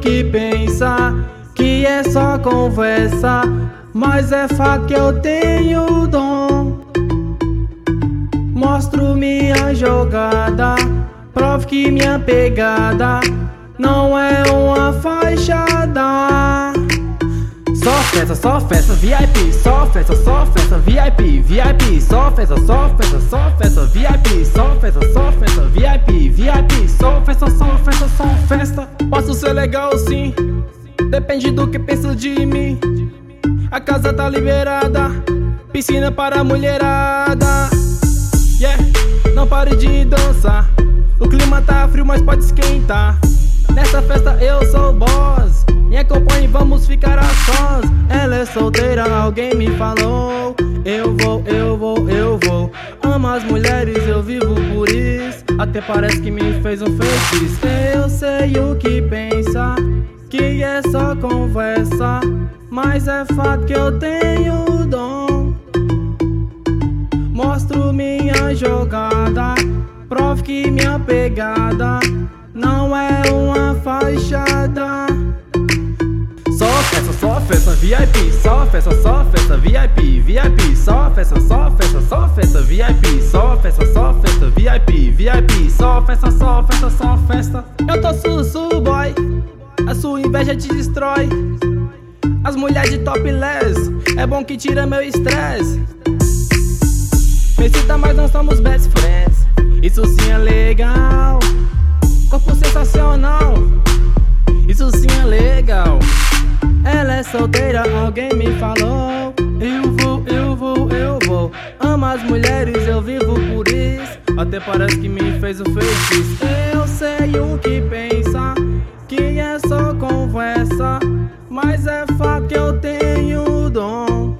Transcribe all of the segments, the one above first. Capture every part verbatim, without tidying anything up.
que pensa que é só conversa, mas é fato que eu tenho o dom. Mostro minha jogada, provo que minha pegada não é uma fachada. Só festa, só festa, V I P, só festa, só festa, V I P, V I P, só festa, só festa, só festa, V I P, só festa, só festa, V I P, V I P, só festa, só festa, só festa. Posso ser legal sim, depende do que pensa de mim. A casa tá liberada, piscina para a mulherada. Yeah, não pare de dançar, o clima tá frio, mas pode esquentar. Nessa festa eu sou o boss, me acompanhe, vamos ficar a sós. Ela é solteira, alguém me falou. Eu vou, eu vou, eu vou. Amo as mulheres, eu vivo por isso. Até parece que me fez um feitiço. Eu sei o que pensa, que é só conversa, mas é fato que eu tenho o dom. Mostro minha jogada, provo que minha pegada não é uma fachada. Só festa, só festa, V I P, só festa, só festa, V I P, V I P, só festa, só festa, só festa, V I P, só festa, só festa, V I P, V I P, só festa, só festa, só festa. Eu tô sussu boy, a sua inveja te destrói. As mulheres de topless, é bom que tira meu estresse. Me cita, mas não somos best friends, isso sim é legal. Corpo sensacional, isso sim é legal. Ela é solteira, alguém me falou. Eu vou, eu vou, eu vou. Amo as mulheres, eu vivo por isso. Até parece que me fez um feitiço. Eu sei o que pensa, que é só conversa, mas é fato que eu tenho o dom.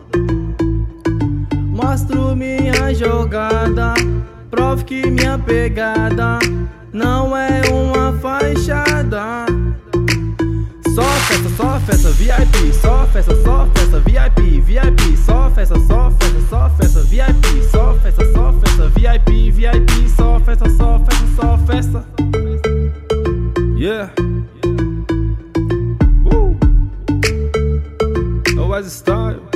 Mostro minha jogada, provo que minha pegada não é uma fachada. Só festa, só festa, V I P, só festa, só festa, V I P, V I P, só festa, só festa, só festa, V I P, só festa, só festa, V I P, V I P, só festa, só festa, só festa. Yeah. Uh. Always style.